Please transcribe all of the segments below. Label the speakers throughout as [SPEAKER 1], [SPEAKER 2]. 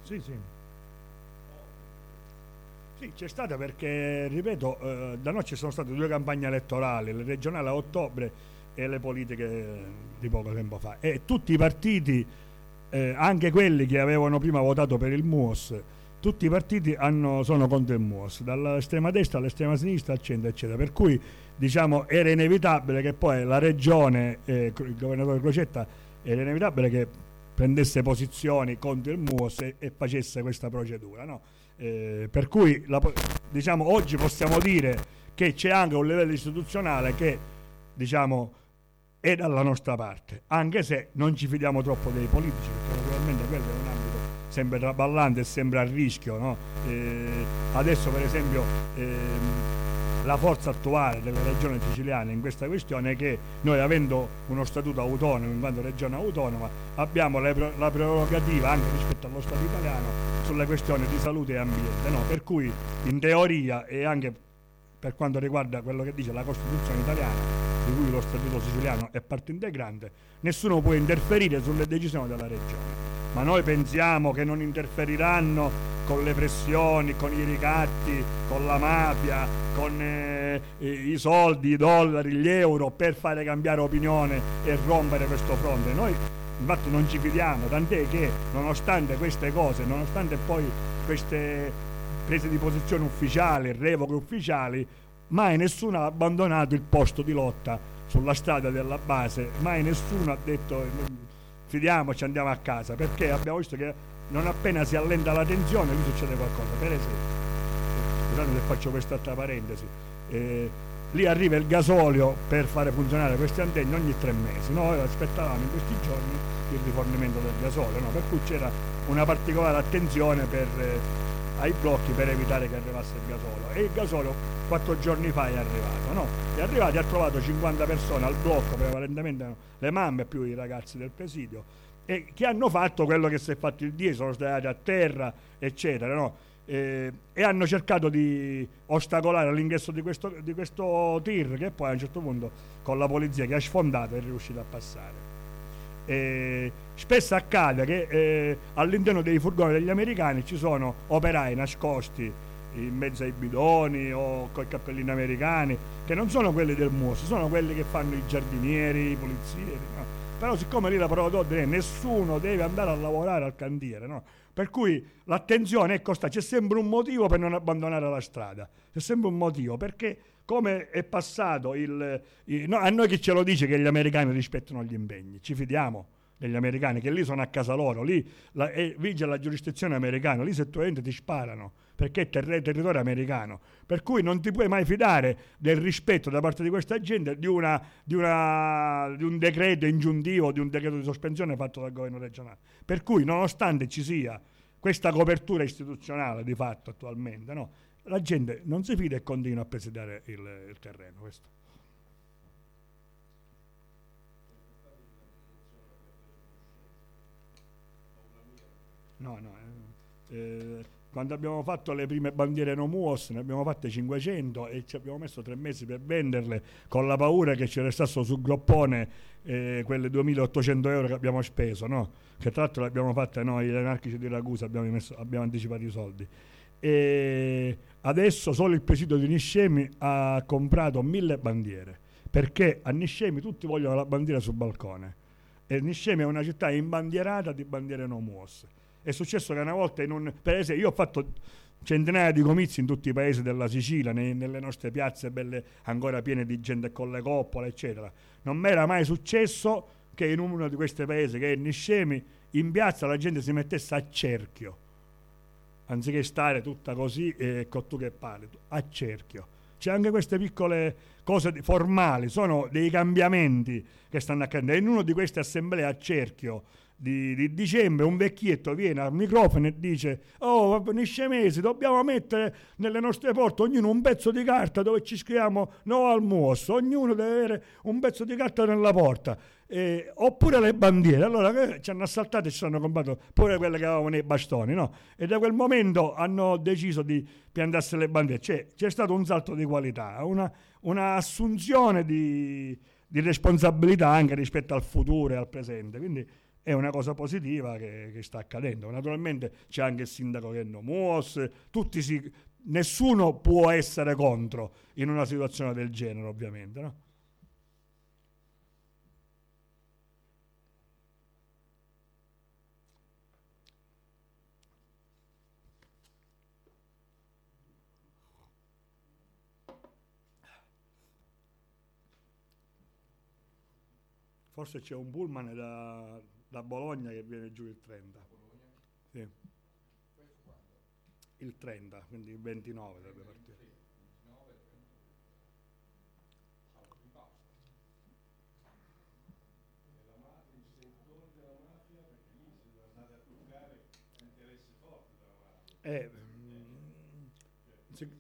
[SPEAKER 1] Sì, sì. Sì, c'è stata perché, ripeto, da noi ci sono state due campagne elettorali, le regionali a ottobre e le politiche di poco tempo fa. E tutti i partiti, anche quelli che avevano prima votato per il MUOS, tutti i partiti sono contro il MUOS, dall'estrema destra all'estrema sinistra, al centro, eccetera. Per cui, diciamo, era inevitabile che poi la regione, il governatore Crocetta, era inevitabile che prendesse posizioni contro il MUOS e facesse questa procedura, no? Per cui diciamo, oggi possiamo dire che c'è anche un livello istituzionale che, diciamo, è dalla nostra parte, anche se non ci fidiamo troppo dei politici, perché naturalmente quello è un ambito sempre traballante e sempre a rischio, no? Adesso per esempio la forza attuale delle regioni siciliane in questa questione è che noi, avendo uno statuto autonomo in quanto regione autonoma, abbiamo la prerogativa anche rispetto allo Stato italiano sulle questioni di salute e ambiente, no? Per cui in teoria, e anche per quanto riguarda quello che dice la Costituzione italiana, di cui lo Statuto siciliano è parte integrante, nessuno può interferire sulle decisioni della regione. Ma noi pensiamo che non interferiranno con le pressioni, con i ricatti, con la mafia, con i soldi, i dollari, gli euro per fare cambiare opinione e rompere questo fronte. Noi infatti non ci fidiamo, tant'è che nonostante queste cose, nonostante poi queste prese di posizione ufficiali, revoche ufficiali, mai nessuno ha abbandonato il posto di lotta sulla strada della base, mai nessuno ha detto fidiamoci, andiamo a casa, perché abbiamo visto che non appena si allenta la tensione qui succede qualcosa. Per esempio, scusate se faccio quest'altra parentesi, lì arriva il gasolio per fare funzionare queste antenne ogni 3 mesi, noi aspettavamo in questi giorni il rifornimento del gasolio, no? Per cui c'era una particolare attenzione ai blocchi per evitare che arrivasse il gasolio, e il gasolio 4 giorni fa è arrivato, no? È arrivato e ha trovato 50 persone al blocco, prevalentemente le mamme più i ragazzi del presidio, e che hanno fatto quello che si è fatto il 10, sono stati a terra, eccetera, no? E hanno cercato di ostacolare l'ingresso di questo tir, che poi a un certo punto con la polizia che ha sfondato è riuscito a passare. Spesso accade che all'interno dei furgoni degli americani ci sono operai nascosti in mezzo ai bidoni o con i cappellini americani, che non sono quelli del MUOS, sono quelli che fanno i giardinieri, i polizieri, no? Però siccome lì la parola d'ordine è nessuno deve andare a lavorare al cantiere, no? Per cui l'attenzione, ecco, c'è sempre un motivo per non abbandonare la strada, c'è sempre un motivo, perché come è passato no, a noi chi ce lo dice che gli americani rispettano gli impegni? Ci fidiamo degli americani, che lì sono a casa loro, lì vige la giurisdizione americana, lì se tu entri ti sparano, perché è territorio americano, per cui non ti puoi mai fidare del rispetto da parte di questa gente di un decreto ingiuntivo, di un decreto di sospensione fatto dal governo regionale. Per cui, nonostante ci sia questa copertura istituzionale di fatto attualmente, no, la gente non si fida e continua a presidiare il terreno. Questo. No, quando abbiamo fatto le prime bandiere no MUOS ne abbiamo fatte 500 e ci abbiamo messo 3 mesi per venderle, con la paura che ci restassero sul groppone quelle 2.800 euro che abbiamo speso, no? Che tra l'altro le abbiamo fatte noi, gli anarchici di Ragusa, abbiamo anticipato i soldi. E adesso solo il presidio di Niscemi ha comprato 1000 bandiere, perché a Niscemi tutti vogliono la bandiera sul balcone, e Niscemi è una città imbandierata di bandiere no MUOS. È successo che una volta per esempio, io ho fatto centinaia di comizi in tutti i paesi della Sicilia, nelle nostre piazze belle ancora piene di gente con le coppole, eccetera. Non mi era mai successo che in uno di questi paesi, che è Niscemi, in piazza la gente si mettesse a cerchio, anziché stare tutta così con tu che parli, a cerchio. C'è anche queste piccole cose formali, sono dei cambiamenti che stanno accadendo. In una di queste assemblee a cerchio di dicembre un vecchietto viene al microfono e dice: oh, Niscemesi, dobbiamo mettere nelle nostre porte ognuno un pezzo di carta dove ci scriviamo no al MUOS, ognuno deve avere un pezzo di carta nella porta, oppure le bandiere. Allora ci hanno assaltato e ci hanno comprato pure quelle che avevano nei bastoni, no? E da quel momento hanno deciso di piantarsi le bandiere. C'è stato un salto di qualità, una assunzione di responsabilità anche rispetto al futuro e al presente, quindi è una cosa positiva che sta accadendo. Naturalmente c'è anche il sindaco che non muos, nessuno può essere contro in una situazione del genere, ovviamente, no? Forse c'è un pullman da Bologna che viene giù il 30. Sì. Il 30, quindi il 29 dovrebbe partire. Sì.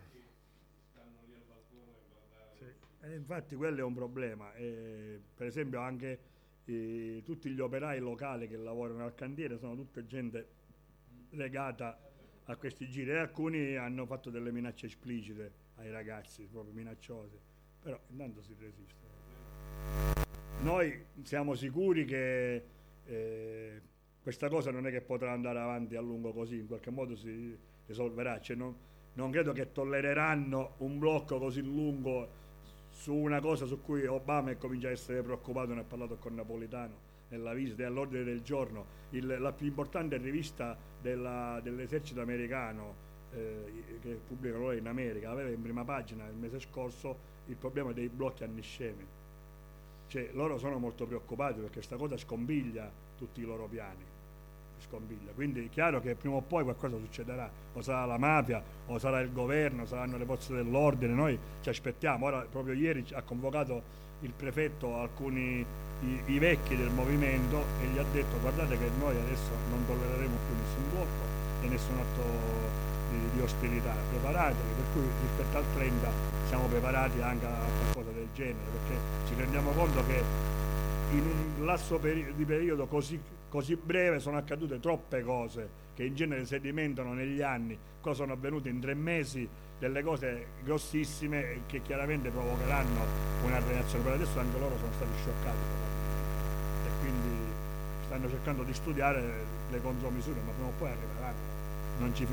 [SPEAKER 1] Sì. Infatti quello è un problema. Per esempio anche tutti gli operai locali che lavorano al cantiere sono tutte gente legata a questi giri e alcuni hanno fatto delle minacce esplicite ai ragazzi, proprio minacciose, però intanto si resiste. Noi siamo sicuri che questa cosa non è che potrà andare avanti a lungo così, in qualche modo si risolverà, cioè non credo che tollereranno un blocco così lungo su una cosa su cui Obama comincia a essere preoccupato, ne ha parlato con Napolitano nella visita, è all'ordine del giorno. La più importante rivista dell'esercito americano che pubblica loro in America aveva in prima pagina il mese scorso il problema dei blocchi anniscemi, cioè loro sono molto preoccupati perché questa cosa scombiglia tutti i loro piani, scombiglia. Quindi è chiaro che prima o poi qualcosa succederà, o sarà la mafia o sarà il governo, saranno le forze dell'ordine, noi ci aspettiamo. Ora proprio ieri ha convocato il prefetto alcuni i vecchi del movimento e gli ha detto guardate che noi adesso non tollereremo più nessun blocco e nessun atto di ostilità, preparatevi, per cui rispetto al 30 siamo preparati anche a qualcosa del genere, perché ci rendiamo conto che in un lasso di periodo così breve sono accadute troppe cose che in genere sedimentano negli anni. Qua sono avvenute in 3 mesi delle cose grossissime che chiaramente provocheranno una reazione. Per adesso anche loro sono stati scioccati e quindi stanno cercando di studiare le contromisure, ma prima o poi arriveranno. Non ci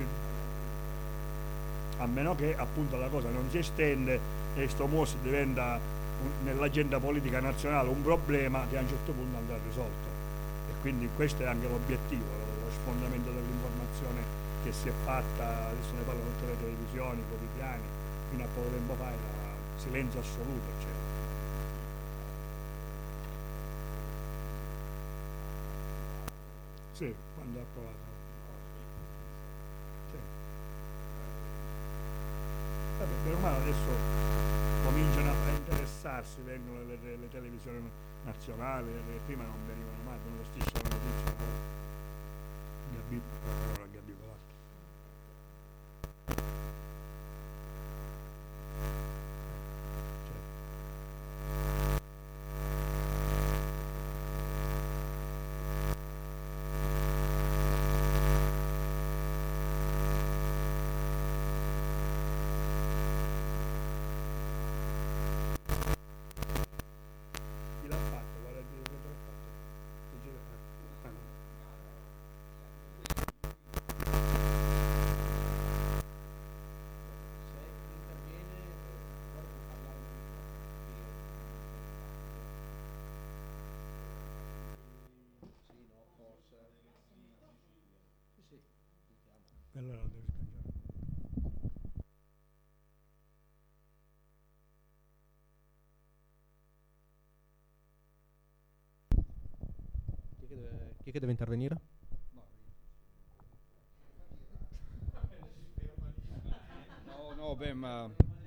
[SPEAKER 1] a meno che appunto la cosa non si estende e sto MUOS diventa nell'agenda politica nazionale un problema che a un certo punto andrà risolto, e quindi questo è anche l'obiettivo, lo sfondamento dell'informazione che si è fatta. Adesso ne parlano tutte le televisioni, i quotidiani, fino a poco tempo fa era silenzio assoluto, cioè. Sì, quando è approvato. Sì. Vabbè, per male adesso cominciano a interessarsi, vengono le televisioni nazionali, prima non venivano mai, venuto striscia la notizia, Gabbi Colatti. Chi l'ha fatto? Guarda il video che l'ha fatto. Allora lo devi scangiare.
[SPEAKER 2] Chi è che deve intervenire?
[SPEAKER 3] No, beh, ma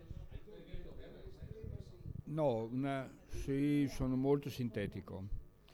[SPEAKER 3] no, sì, sono molto sintetico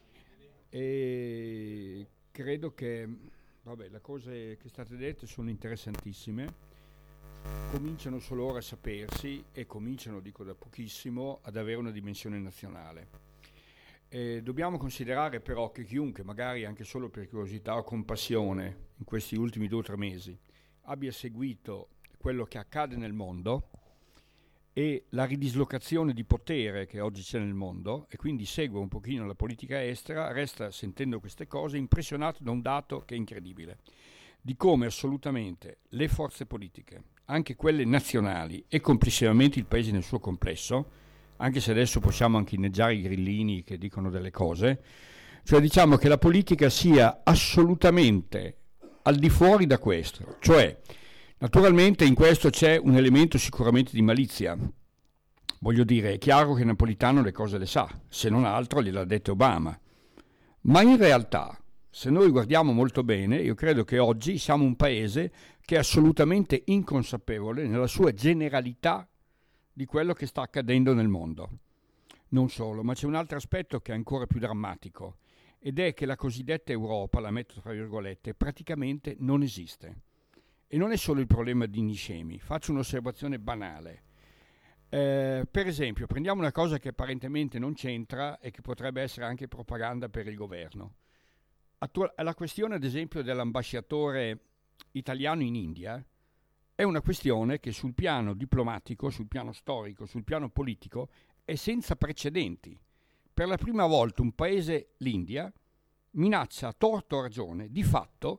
[SPEAKER 3] e credo che, vabbè, le cose che state dette sono interessantissime, cominciano solo ora a sapersi e cominciano, dico da pochissimo, ad avere una dimensione nazionale. Dobbiamo considerare però che chiunque, magari anche solo per curiosità o compassione, in questi ultimi 2 o 3 mesi, abbia seguito quello che accade nel mondo, e la ridislocazione di potere che oggi c'è nel mondo, e quindi segue un pochino la politica estera, resta, sentendo queste cose, impressionato da un dato che è incredibile, di come assolutamente le forze politiche, anche quelle nazionali e complessivamente il paese nel suo complesso, anche se adesso possiamo anche inneggiare i grillini che dicono delle cose, cioè diciamo che la politica sia assolutamente al di fuori da questo, cioè naturalmente in questo c'è un elemento sicuramente di malizia. Voglio dire, è chiaro che Napolitano le cose le sa, se non altro gliel'ha dette Obama. Ma in realtà, se noi guardiamo molto bene, io credo che oggi siamo un paese che è assolutamente inconsapevole nella sua generalità di quello che sta accadendo nel mondo. Non solo, ma c'è un altro aspetto che è ancora più drammatico, ed è che la cosiddetta Europa, la metto tra virgolette, praticamente non esiste. E non è solo il problema di Niscemi, faccio un'osservazione banale. Per esempio, prendiamo una cosa che apparentemente non c'entra e che potrebbe essere anche propaganda per il governo. La questione, ad esempio, dell'ambasciatore italiano in India è una questione che sul piano diplomatico, sul piano storico, sul piano politico è senza precedenti. Per la prima volta un paese, l'India, minaccia a torto o a ragione, di fatto.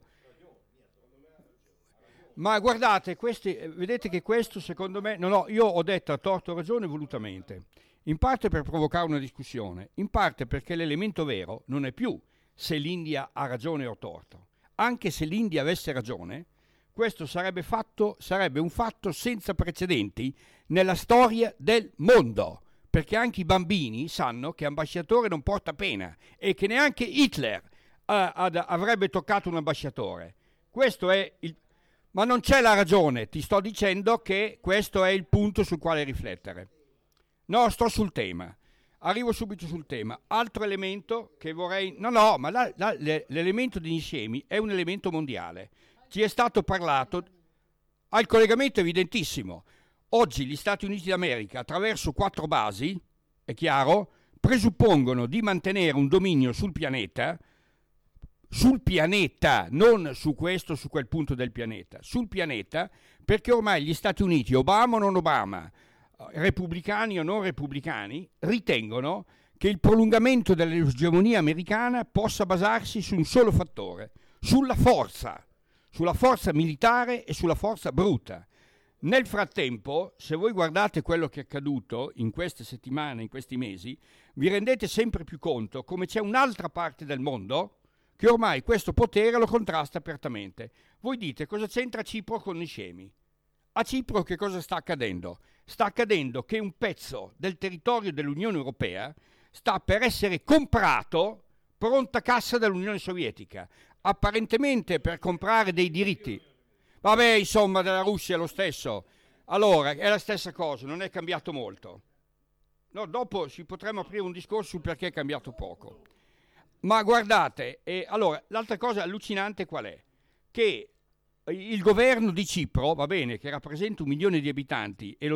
[SPEAKER 3] Ma guardate, vedete che questo secondo me, io ho detto a torto o ragione volutamente, in parte per provocare una discussione, in parte perché l'elemento vero non è più se l'India ha ragione o torto. Anche se l'India avesse ragione, questo sarebbe un fatto senza precedenti nella storia del mondo, perché anche i bambini sanno che ambasciatore non porta pena e che neanche Hitler avrebbe toccato un ambasciatore. Questo è il... Ma non c'è la ragione, ti sto dicendo che questo è il punto sul quale riflettere. No, sto sul tema. Arrivo subito sul tema. Altro elemento che vorrei... ma l'elemento di Niscemi è un elemento mondiale. Ci è stato parlato... il collegamento è evidentissimo. Oggi gli Stati Uniti d'America, attraverso 4 basi, è chiaro, presuppongono di mantenere un dominio sul pianeta, non su questo, su quel punto del pianeta, sul pianeta, perché ormai gli Stati Uniti, Obama o non Obama, repubblicani o non repubblicani, ritengono che il prolungamento dell'egemonia americana possa basarsi su un solo fattore, sulla forza militare e sulla forza bruta. Nel frattempo, se voi guardate quello che è accaduto in queste settimane, in questi mesi, vi rendete sempre più conto come c'è un'altra parte del mondo che ormai questo potere lo contrasta apertamente. Voi dite, cosa c'entra Cipro con Niscemi? A Cipro che cosa sta accadendo? Sta accadendo che un pezzo del territorio dell'Unione Europea sta per essere comprato pronta cassa dall'Unione Sovietica, apparentemente per comprare dei diritti. Vabbè, insomma, della Russia è lo stesso. Allora, è la stessa cosa, non è cambiato molto. No, dopo ci potremmo aprire un discorso sul perché è cambiato poco. Ma guardate, allora, l'altra cosa allucinante qual è? Che il governo di Cipro, va bene, che rappresenta 1 milione di abitanti e lo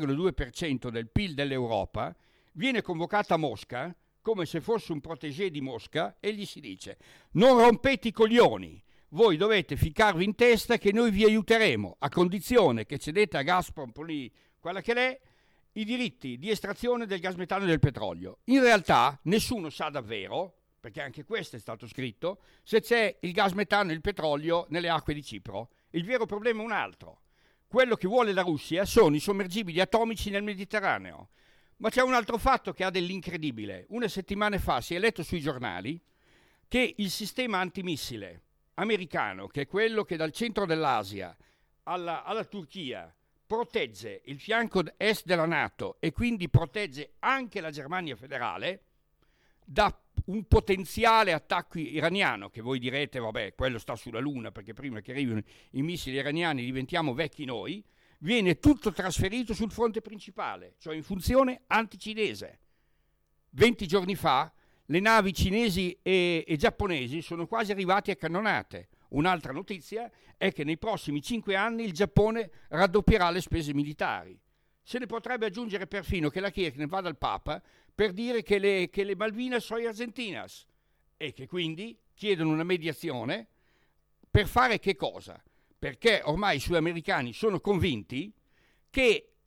[SPEAKER 3] 0,2% del PIL dell'Europa, viene convocato a Mosca come se fosse un protégé di Mosca e gli si dice: non rompete i coglioni, voi dovete ficcarvi in testa che noi vi aiuteremo a condizione che cedete a Gazprom, quella che è, i diritti di estrazione del gas metano e del petrolio. In realtà nessuno sa davvero, perché anche questo è stato scritto, se c'è il gas metano e il petrolio nelle acque di Cipro. Il vero problema è un altro. Quello che vuole la Russia sono i sommergibili atomici nel Mediterraneo. Ma c'è un altro fatto che ha dell'incredibile. Una settimana fa si è letto sui giornali che il sistema antimissile americano, che è quello che dal centro dell'Asia alla Turchia protegge il fianco est della NATO e quindi protegge anche la Germania federale da un potenziale attacco iraniano, che voi direte, vabbè, quello sta sulla Luna, perché prima che arrivino i missili iraniani diventiamo vecchi noi, viene tutto trasferito sul fronte principale, cioè in funzione anticinese. 20 giorni fa le navi cinesi e giapponesi sono quasi arrivate a cannonate. Un'altra notizia è che nei prossimi 5 anni il Giappone raddoppierà le spese militari. Se ne potrebbe aggiungere perfino che la Kirchner va dal Papa per dire che le Malvinas sono argentinas e che quindi chiedono una mediazione per fare che cosa? Perché ormai i sudamericani sono convinti che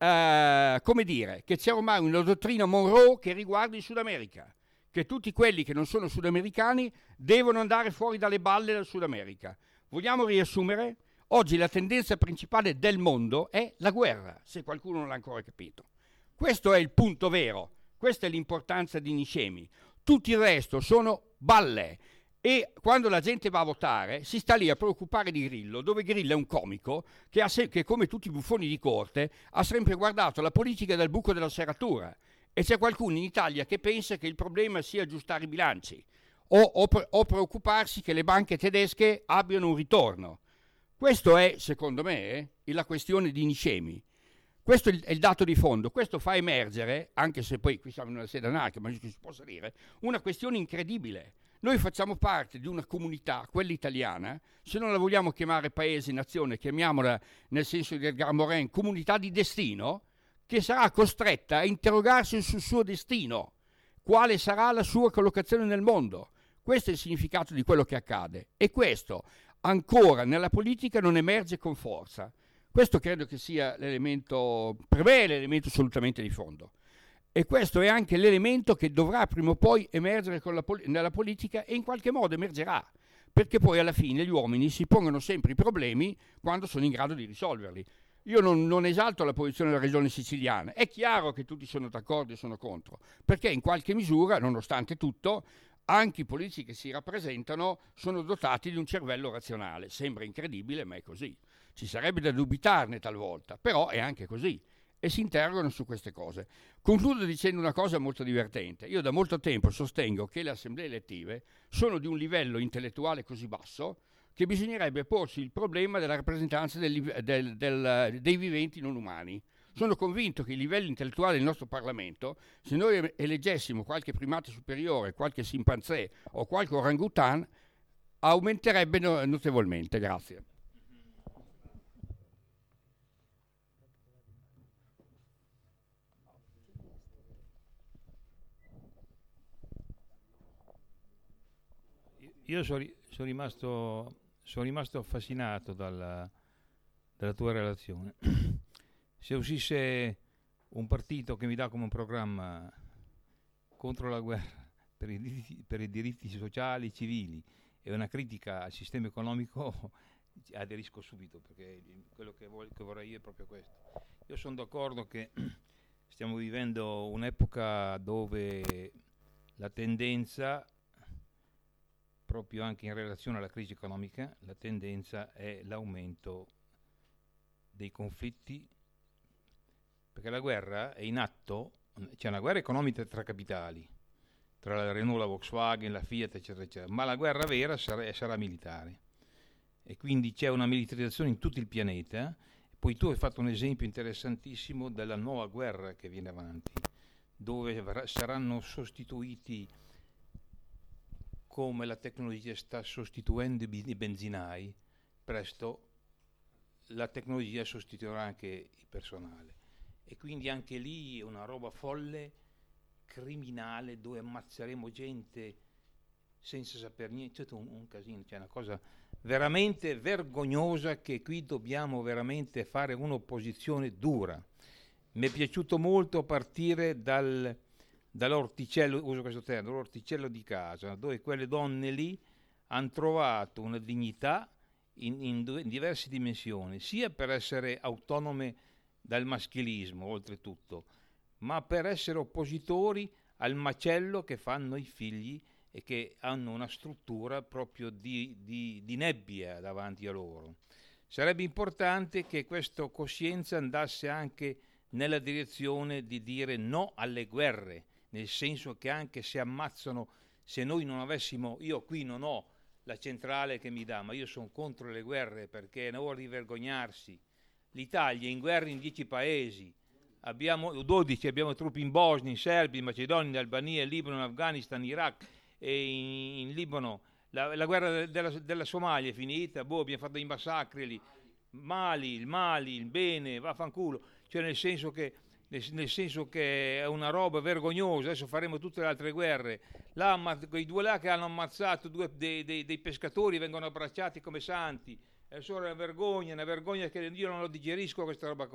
[SPEAKER 3] come dire, che c'è ormai una dottrina Monroe che riguarda il Sud America, che tutti quelli che non sono sudamericani devono andare fuori dalle balle del Sud America. Vogliamo riassumere? Oggi la tendenza principale del mondo è la guerra, se qualcuno non l'ha ancora capito. Questo è il punto vero, questa è l'importanza di Nicemi. Tutto il resto sono balle. E quando la gente va a votare si sta lì a preoccupare di Grillo, dove Grillo è un comico che come tutti i buffoni di corte ha sempre guardato la politica dal buco della serratura, e c'è qualcuno in Italia che pensa che il problema sia aggiustare i bilanci o preoccuparsi che le banche tedesche abbiano un ritorno. Questo è, secondo me, la questione di Nicemi. Questo è il dato di fondo. Questo fa emergere, anche se poi qui siamo in una sede anarchica, ma si possa dire, una questione incredibile. Noi facciamo parte di una comunità, quella italiana, se non la vogliamo chiamare paese, nazione, chiamiamola nel senso di Edgar Morin, comunità di destino, che sarà costretta a interrogarsi sul suo destino, quale sarà la sua collocazione nel mondo. Questo è il significato di quello che accade, e questo ancora nella politica non emerge con forza. Questo credo che sia l'elemento, per me è l'elemento assolutamente di fondo. E questo è anche l'elemento che dovrà prima o poi emergere nella politica, e in qualche modo emergerà, perché poi alla fine gli uomini si pongono sempre i problemi quando sono in grado di risolverli. Io non esalto la posizione della regione siciliana, è chiaro che tutti sono d'accordo e sono contro, perché in qualche misura, nonostante tutto, anche i politici che si rappresentano sono dotati di un cervello razionale. Sembra incredibile, ma è così. Ci sarebbe da dubitarne talvolta, però è anche così. E si interrogano su queste cose. Concludo dicendo una cosa molto divertente. Io da molto tempo sostengo che le assemblee elettive sono di un livello intellettuale così basso che bisognerebbe porsi il problema della rappresentanza dei viventi non umani. Sono convinto che i livelli intellettuali del nostro Parlamento, se noi eleggessimo qualche primate superiore, qualche scimpanzé o qualche orangutan, aumenterebbe notevolmente. Grazie.
[SPEAKER 2] Io sono rimasto affascinato dalla tua relazione. Se uscisse un partito che mi dà come un programma contro la guerra, per i diritti sociali, civili, e una critica al sistema economico, aderisco subito, perché quello che vorrei io è proprio questo. Io sono d'accordo che stiamo vivendo un'epoca dove la tendenza, proprio anche in relazione alla crisi economica, la tendenza è l'aumento dei conflitti, perché la guerra è in atto, c'è una guerra economica tra capitali, tra la Renault, la Volkswagen, la Fiat, eccetera, eccetera, ma la guerra vera sarà militare, e quindi c'è una militarizzazione in tutto il pianeta. Poi tu hai fatto un esempio interessantissimo della nuova guerra che viene avanti, dove saranno sostituiti, come la tecnologia sta sostituendo i benzinai, presto la tecnologia sostituirà anche il personale, e quindi anche lì è una roba folle, criminale, dove ammazzeremo gente senza saper niente, c'è un casino, c'è una cosa veramente vergognosa, che qui dobbiamo veramente fare un'opposizione dura. Mi è piaciuto molto partire dall'orticello, uso questo termine, dall'orticello di casa, dove quelle donne lì hanno trovato una dignità in diverse dimensioni, sia per essere autonome dal maschilismo, oltretutto, ma per essere oppositori al macello che fanno i figli, e che hanno una struttura proprio di nebbia davanti a loro. Sarebbe importante che questa coscienza andasse anche nella direzione di dire no alle guerre, nel senso che anche se ammazzano, se noi non avessimo, io qui non ho la centrale che mi dà, ma io sono contro le guerre, perché è ora di vergognarsi. L'Italia è in guerra in 10 paesi, abbiamo 12, abbiamo truppe in Bosnia, in Serbia, in Macedonia, in Albania, in Libano, in Afghanistan, in Iraq e in Libano. La guerra della Somalia è finita, abbiamo fatto i massacri lì. Mali, il bene, vaffanculo, cioè nel senso che è una roba vergognosa. Adesso faremo tutte le altre guerre. Quei due là che hanno ammazzato dei pescatori vengono abbracciati come santi. È solo una vergogna che io non lo digerisco questa roba qua.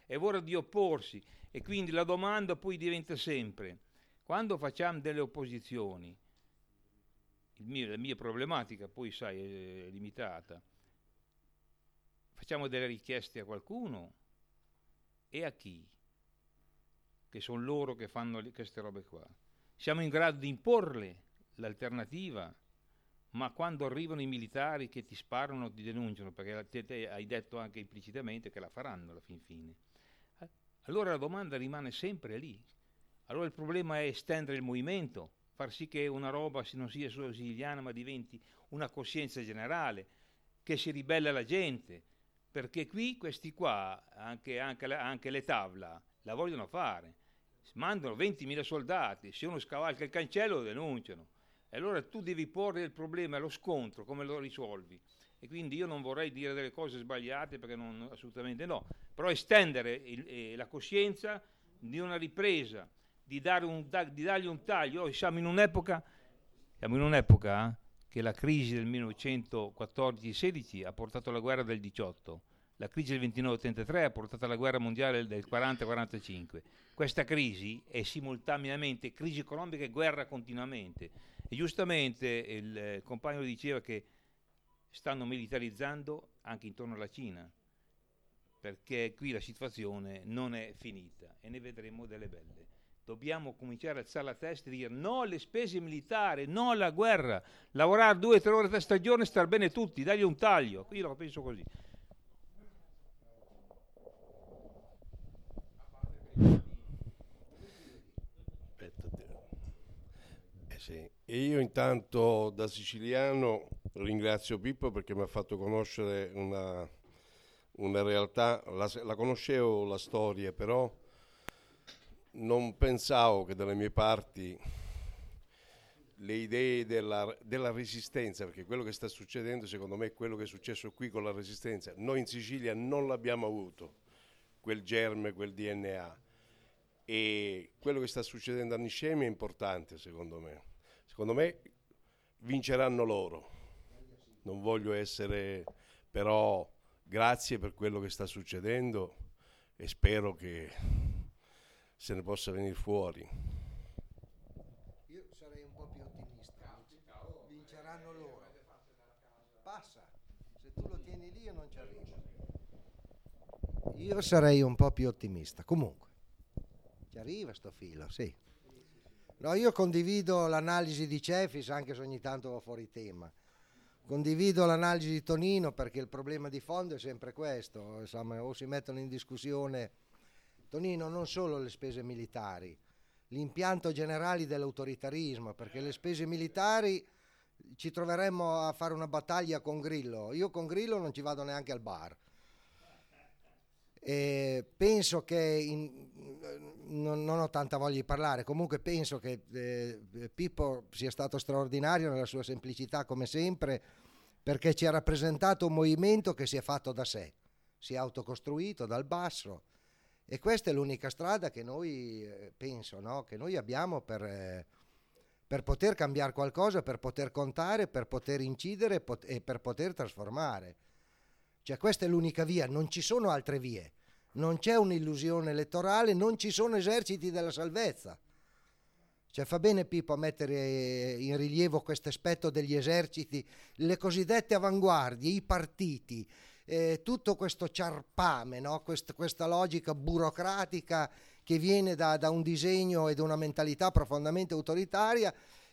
[SPEAKER 2] è ora di opporsi, e quindi la domanda poi diventa sempre, quando facciamo delle opposizioni, la mia problematica poi sai è limitata, facciamo delle richieste a qualcuno e a chi? Che sono loro che fanno queste robe qua. Siamo in grado di imporle l'alternativa, ma quando arrivano i militari che ti sparano, ti denunciano, perché te hai detto anche implicitamente che la faranno alla fin fine. Allora la domanda rimane sempre lì. Allora il problema è estendere il movimento, far sì che una roba non sia solo siciliana ma diventi una coscienza generale, che si ribella la gente, perché qui questi qua, anche le tavla, la vogliono fare, mandano 20.000 soldati, se uno scavalca il cancello lo denunciano, e allora tu devi porre il problema allo scontro, come lo risolvi. E quindi io non vorrei dire delle cose sbagliate, perché assolutamente no, però estendere la coscienza di una ripresa, di dargli un taglio. Noi siamo in un'epoca che la crisi del 1914-16 ha portato alla guerra del 18, la crisi del 29-33 ha portato alla guerra mondiale del 40-45. Questa crisi è simultaneamente crisi economica e guerra continuamente. E giustamente il compagno diceva che stanno militarizzando anche intorno alla Cina, perché qui la situazione non è finita e ne vedremo delle belle. Dobbiamo cominciare a alzare la testa e dire no alle spese militari, no alla guerra, lavorare 2 o 3 ore a stagione, star bene tutti, dagli un taglio. Io la penso così.
[SPEAKER 4] Sì. E io intanto da siciliano ringrazio Pippo perché mi ha fatto conoscere una realtà, la conoscevo la storia, però non pensavo che dalle mie parti le idee della resistenza, perché quello che sta succedendo secondo me è quello che è successo qui con la resistenza. Noi in Sicilia non l'abbiamo avuto, quel germe, quel DNA, e quello che sta succedendo a Niscemi è importante secondo me. Secondo me vinceranno loro, non voglio essere, però grazie per quello che sta succedendo e spero che se ne possa venire fuori.
[SPEAKER 5] Io sarei un po' più ottimista, vinceranno loro, passa, se tu lo tieni lì io non ci arrivo. Io sarei un po' più ottimista, comunque ci arriva sto filo, sì. No, io condivido l'analisi di Cefis, anche se ogni tanto va fuori tema. Condivido l'analisi di Tonino perché il problema di fondo è sempre questo, insomma, o si mettono in discussione, Tonino, non solo le spese militari, l'impianto generale dell'autoritarismo, perché le spese militari ci troveremmo a fare una battaglia con Grillo. Io con Grillo non ci vado neanche al bar. Penso che non ho tanta voglia di parlare, comunque penso che Pippo sia stato straordinario nella sua semplicità come sempre, perché ci ha rappresentato un movimento che si è fatto da sé, si è autocostruito dal basso, e questa è l'unica strada che noi penso, no? Che noi abbiamo per poter cambiare qualcosa, per poter contare, per poter incidere e per poter trasformare. Cioè questa è l'unica via, non ci sono altre vie, non c'è un'illusione elettorale, non ci sono eserciti della salvezza. Cioè fa bene Pippo a mettere in rilievo questo aspetto degli eserciti, le cosiddette avanguardie, i partiti, tutto questo ciarpame, no? Questa logica burocratica che viene da un disegno e da una mentalità profondamente autoritaria,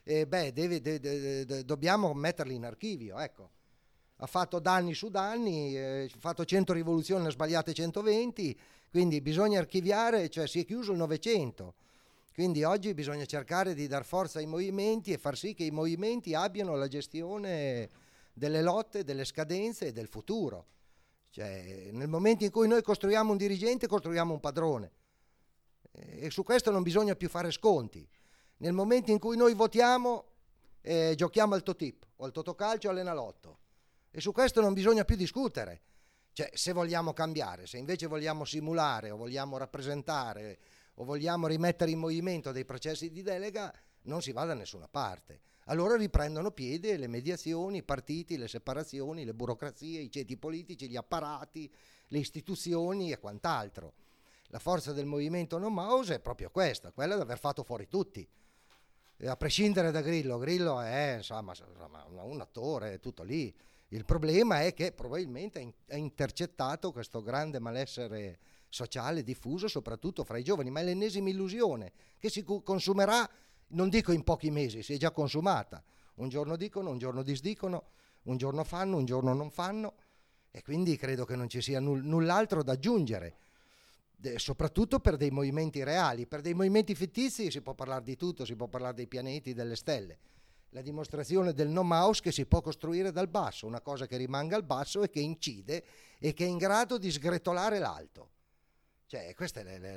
[SPEAKER 5] dobbiamo metterli in archivio, ecco. Ha fatto danni su danni, ha fatto 100 rivoluzioni, ne ha sbagliate 120, quindi bisogna archiviare, cioè si è chiuso il Novecento. Quindi oggi bisogna cercare di dar forza ai movimenti e far sì che i movimenti abbiano la gestione delle lotte, delle scadenze e del futuro. Cioè, nel momento in cui noi costruiamo un dirigente, costruiamo un padrone. E su questo non bisogna più fare sconti. Nel momento in cui noi votiamo, giochiamo al Totip, o al Totocalcio o all'Enalotto. E su questo non bisogna più discutere. Cioè, se vogliamo cambiare, se invece vogliamo simulare o vogliamo rappresentare o vogliamo rimettere in movimento dei processi di delega, non si va da nessuna parte. Allora riprendono piede le mediazioni, i partiti, le separazioni, le burocrazie, i ceti politici, gli apparati, le istituzioni e quant'altro. La forza del movimento No Mouse è proprio questa, quella di aver fatto fuori tutti. E a prescindere da Grillo, Grillo è insomma un attore, è tutto lì. Il problema è che probabilmente ha intercettato questo grande malessere sociale diffuso soprattutto fra i giovani, ma è l'ennesima illusione che si consumerà, non dico in pochi mesi, si è già consumata. Un giorno dicono, un giorno disdicono, un giorno fanno, un giorno non fanno, e quindi credo che non ci sia null'altro da aggiungere, soprattutto per dei movimenti reali. Per dei movimenti fittizi si può parlare di tutto, si può parlare dei pianeti, delle stelle. La dimostrazione del no mouse che si può costruire dal basso, una cosa che rimanga al basso e che incide e che è in grado di sgretolare l'alto. Cioè, questa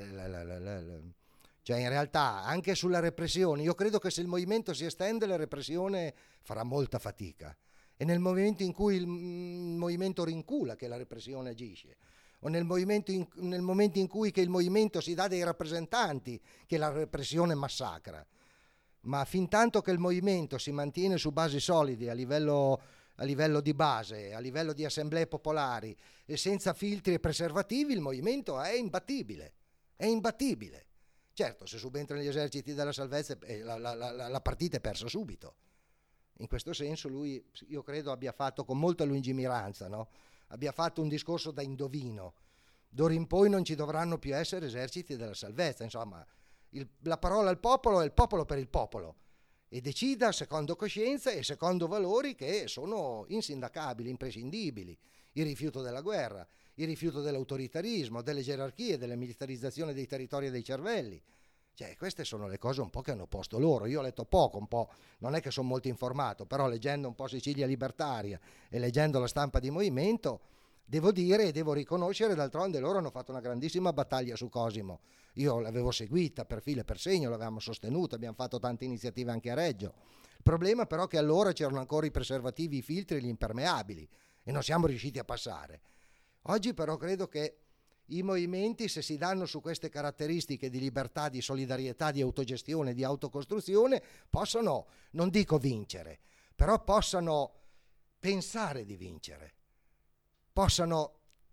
[SPEAKER 5] è cioè, in realtà, anche sulla repressione, io credo che se il movimento si estende, la repressione farà molta fatica. È nel momento in cui il movimento rincula che la repressione agisce, o nel momento in cui che il movimento si dà dei rappresentanti che la repressione massacra. Ma fin tanto che il movimento si mantiene su basi solide a livello di base, a livello di assemblee popolari e senza filtri e preservativi, il movimento è imbattibile. È imbattibile. Certo, se subentrano gli eserciti della salvezza, la partita è persa subito. In questo senso lui, io credo, abbia fatto con molta lungimiranza, no? Abbia fatto un discorso da indovino. D'ora in poi non ci dovranno più essere eserciti della salvezza, insomma, la parola al popolo è il popolo per il popolo, e decida secondo coscienza e secondo valori che sono insindacabili, imprescindibili: il rifiuto della guerra, il rifiuto dell'autoritarismo, delle gerarchie, della militarizzazione dei territori e dei cervelli. Cioè, queste sono le cose un po' che hanno posto loro. Io ho letto poco, un po', non è che sono molto informato, però leggendo un po' Sicilia Libertaria e leggendo la stampa di movimento, devo dire e devo riconoscere, d'altronde loro hanno fatto una grandissima battaglia su Cosimo. Io l'avevo seguita per filo e per segno, l'avevamo sostenuta, abbiamo fatto tante iniziative anche a Reggio. Il problema però è che allora c'erano ancora i preservativi, i filtri e gli impermeabili e non siamo riusciti a passare. Oggi però credo che i movimenti, se si danno su queste caratteristiche di libertà, di solidarietà, di autogestione, di autocostruzione, possano, non dico vincere, però possano pensare di vincere, possano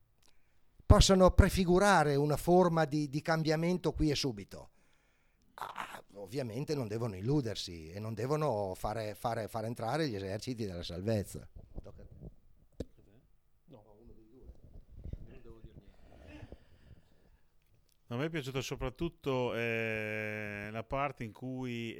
[SPEAKER 5] prefigurare una forma di cambiamento qui e subito. Ovviamente non devono illudersi e non devono fare entrare gli eserciti della salvezza.
[SPEAKER 6] A me è piaciuta soprattutto la parte in cui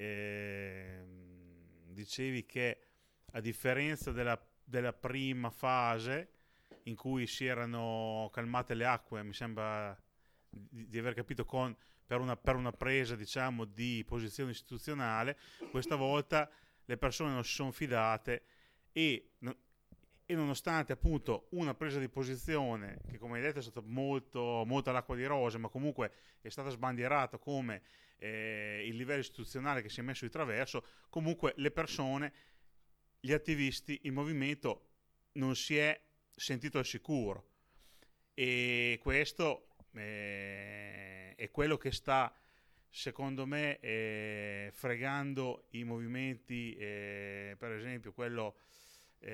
[SPEAKER 6] dicevi che, a differenza della prima fase in cui si erano calmate le acque, mi sembra di aver capito, per una presa, diciamo, di posizione istituzionale, questa volta le persone non si sono fidate e nonostante appunto una presa di posizione che, come hai detto, è stata molto all'acqua di rose, ma comunque è stata sbandierata come il livello istituzionale che si è messo di traverso, comunque le persone, gli attivisti, il movimento non si è sentito al sicuro, e questo è quello che sta, secondo me, fregando i movimenti, per esempio i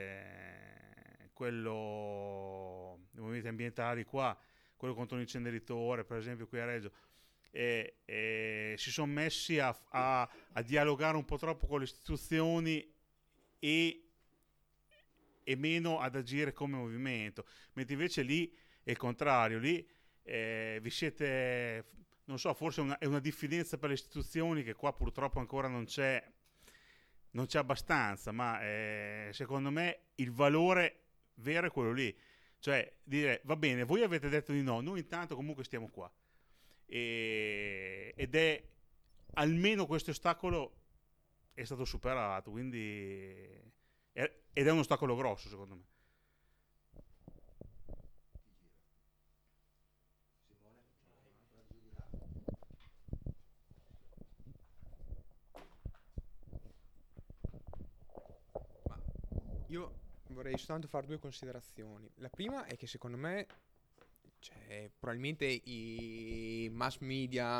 [SPEAKER 6] movimenti ambientali qua, quello contro l'inceneritore, per esempio qui a Reggio, si sono messi a dialogare un po' troppo con le istituzioni e meno ad agire come movimento, mentre invece lì è il contrario. Lì vi siete, non so, forse è una diffidenza per le istituzioni che qua purtroppo ancora non c'è abbastanza, ma secondo me il valore vero è quello lì, cioè dire: va bene, voi avete detto di no, noi intanto comunque stiamo qua, ed è almeno questo ostacolo è stato superato, quindi ed è un ostacolo grosso, secondo me.
[SPEAKER 7] Io vorrei soltanto fare due considerazioni. La prima è che secondo me, probabilmente i mass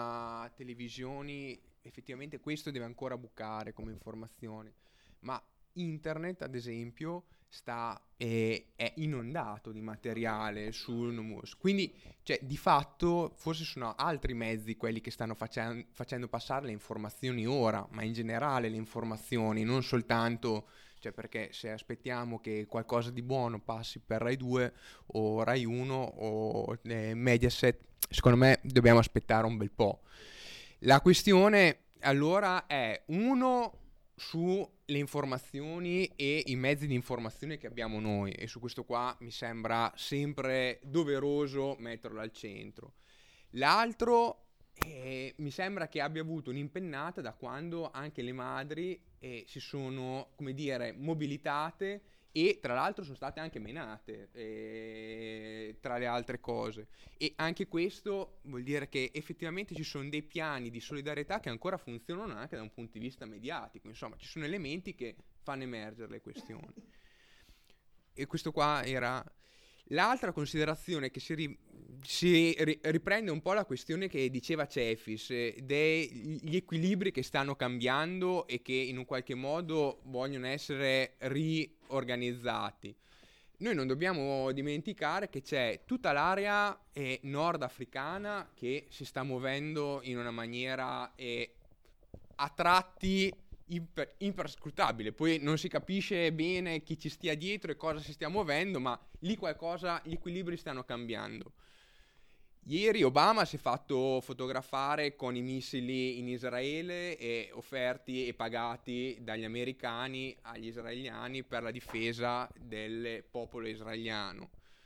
[SPEAKER 7] media, televisioni, effettivamente questo deve ancora bucare come informazione, ma internet, ad esempio, è inondato di materiale sul Numus. Quindi, cioè, di fatto, forse sono altri mezzi quelli che stanno facendo passare le informazioni ora, ma in generale le informazioni, non soltanto... Cioè, perché se aspettiamo che qualcosa di buono passi per Rai 2 o Rai 1 o Mediaset, secondo me dobbiamo aspettare un bel po'. La questione allora è, uno, sulle informazioni e i mezzi di informazione che abbiamo noi, e su questo qua mi sembra sempre doveroso metterlo al centro. L'altro, mi sembra che abbia avuto un'impennata da quando anche le madri si sono, come dire, mobilitate e tra l'altro sono state anche menate, tra le altre cose. E anche questo vuol dire che effettivamente ci sono dei piani di solidarietà che ancora funzionano anche da un punto di vista mediatico. Insomma, ci sono elementi che fanno emergere le questioni. E questo qua era... L'altra considerazione che si riprende un po' la questione che diceva Cefis, degli equilibri che stanno cambiando e che in un qualche modo vogliono essere riorganizzati. Noi non dobbiamo dimenticare che c'è tutta l'area nordafricana che si sta muovendo in una maniera a tratti imperscrutabile, poi non si capisce bene chi ci stia dietro e cosa si stia muovendo, ma lì qualcosa, gli equilibri stanno cambiando. Ieri Obama si è fatto fotografare con i missili in Israele e offerti e pagati dagli americani agli israeliani per la difesa del popolo israeliano.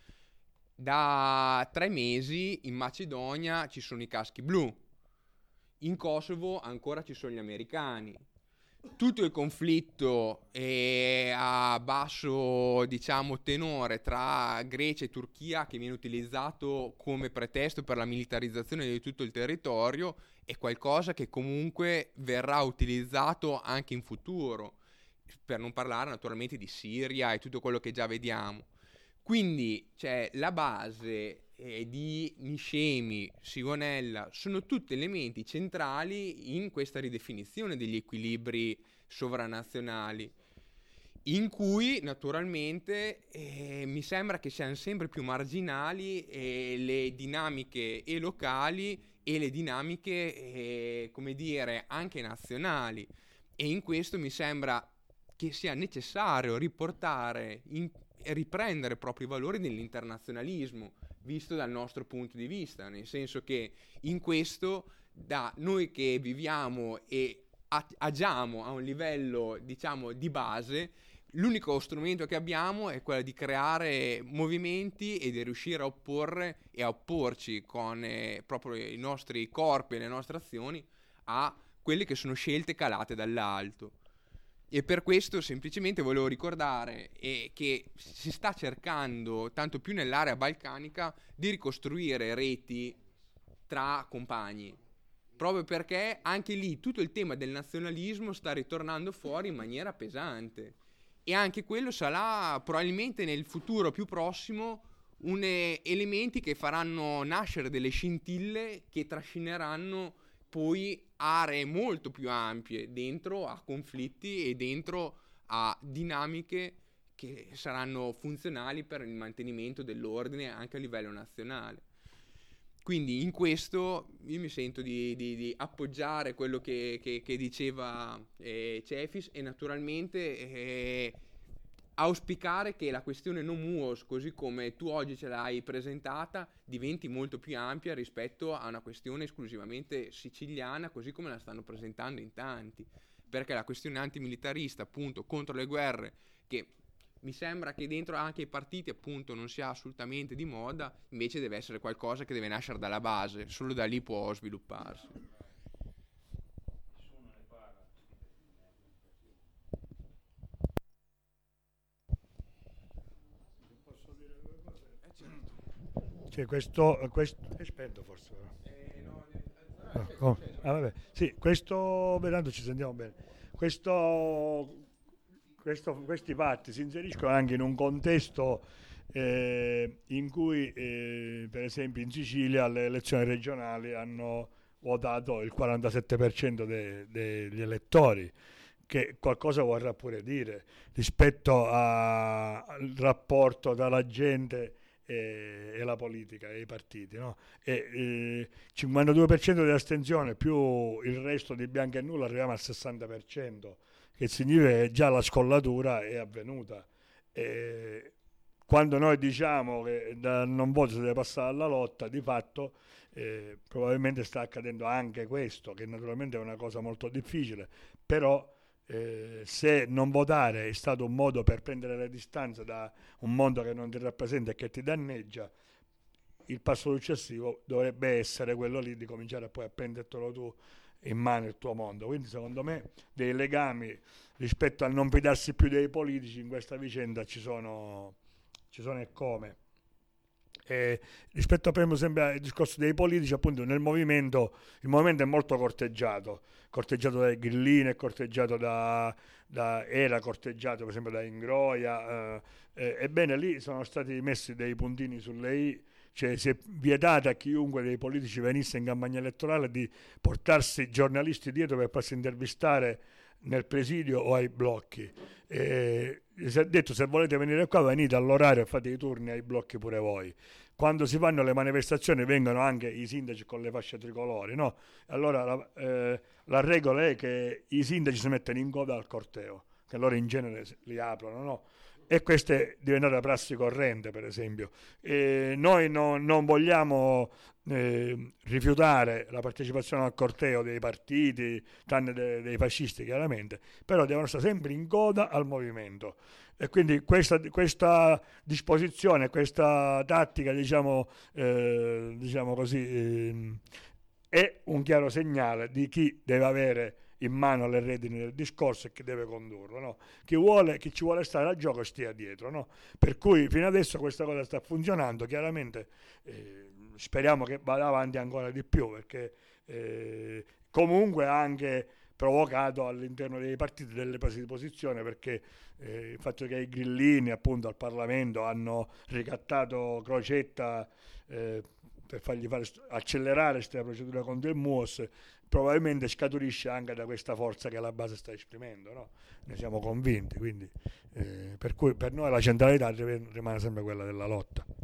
[SPEAKER 7] Da 3 mesi in Macedonia ci sono i caschi blu, in Kosovo ancora ci sono gli americani. Tutto il conflitto a basso, diciamo, tenore tra Grecia e Turchia, che viene utilizzato come pretesto per la militarizzazione di tutto il territorio, è qualcosa che comunque verrà utilizzato anche in futuro, per non parlare naturalmente di Siria e tutto quello che già vediamo. Quindi c'è la base di Niscemi, Sigonella, sono tutti elementi centrali in questa ridefinizione degli equilibri sovranazionali, in cui naturalmente mi sembra che siano sempre più marginali le dinamiche locali e le dinamiche, come dire, anche nazionali, e in questo mi sembra che sia necessario riportare e riprendere proprio i valori dell'internazionalismo, visto dal nostro punto di vista, nel senso che in questo, da noi che viviamo e agiamo a un livello, diciamo, di base, l'unico strumento che abbiamo è quello di creare movimenti e di riuscire a opporre e a opporci con proprio i nostri corpi e le nostre azioni a quelle che sono scelte calate dall'alto. E per questo semplicemente volevo ricordare che si sta cercando, tanto più nell'area balcanica, di ricostruire reti tra compagni, proprio perché anche lì tutto il tema del nazionalismo sta ritornando fuori in maniera pesante, e anche quello sarà probabilmente nel futuro più prossimo elementi che faranno nascere delle scintille che trascineranno poi aree molto più ampie dentro a conflitti e dentro a dinamiche che saranno funzionali per il mantenimento dell'ordine anche a livello nazionale. Quindi in questo io mi sento di appoggiare quello che diceva Cefis, e naturalmente auspicare che la questione no MUOS, così come tu oggi ce l'hai presentata, diventi molto più ampia rispetto a una questione esclusivamente siciliana, così come la stanno presentando in tanti, perché la questione antimilitarista, appunto, contro le guerre, che mi sembra che dentro anche i partiti, appunto, non sia assolutamente di moda, invece deve essere qualcosa che deve nascere dalla base, solo da lì può svilupparsi.
[SPEAKER 1] Cioè questo è spento forse. Vabbè. Sì, questo vedendo ci sentiamo bene. Questi fatti si inseriscono anche in un contesto in cui per esempio in Sicilia alle elezioni regionali hanno votato il 47% degli elettori, che qualcosa vorrà pure dire rispetto al rapporto tra la gente e la politica e i partiti, no? E 52% di astensione più il resto di bianco e nullo, arriviamo al 60%, che significa che già la scollatura è avvenuta. E quando noi diciamo che dal non voto si deve passare alla lotta, di fatto probabilmente sta accadendo anche questo, che naturalmente è una cosa molto difficile, però se non votare è stato un modo per prendere le distanze da un mondo che non ti rappresenta e che ti danneggia, il passo successivo dovrebbe essere quello lì di cominciare poi a prendertelo tu in mano il tuo mondo. Quindi secondo me dei legami rispetto al non fidarsi più dei politici in questa vicenda ci sono e come. Rispetto per sempre al discorso dei politici, appunto il movimento è molto corteggiato dai grillini, è corteggiato era corteggiato per esempio da Ingroia, ebbene lì sono stati messi dei puntini sulle i, cioè si è vietato a chiunque dei politici venisse in campagna elettorale di portarsi giornalisti dietro per farsi intervistare nel presidio o ai blocchi. Si è detto: se volete venire qua venite all'orario e fate i turni ai blocchi pure voi. Quando si fanno le manifestazioni vengono anche i sindaci con le fasce tricolori, no? Allora la regola è che i sindaci si mettono in coda al corteo, che loro in genere li aprono, no? E questa è diventata prassi corrente, per esempio. Noi non vogliamo rifiutare la partecipazione al corteo dei partiti, tranne dei fascisti chiaramente, però devono stare sempre in coda al movimento. E quindi questa disposizione, questa tattica, diciamo così, è un chiaro segnale di chi deve avere in mano le redini del discorso e chi deve condurlo, no? Chi ci vuole stare al gioco stia dietro, no? Per cui fino adesso questa cosa sta funzionando, chiaramente speriamo che vada avanti ancora di più, perché comunque ha anche provocato all'interno dei partiti delle prese di posizione, perché il fatto che i grillini appunto al Parlamento hanno ricattato Crocetta per fargli accelerare questa procedura contro il MUOS probabilmente scaturisce anche da questa forza che la base sta esprimendo, no? Ne siamo convinti, quindi per cui per noi la centralità rimane sempre quella della lotta.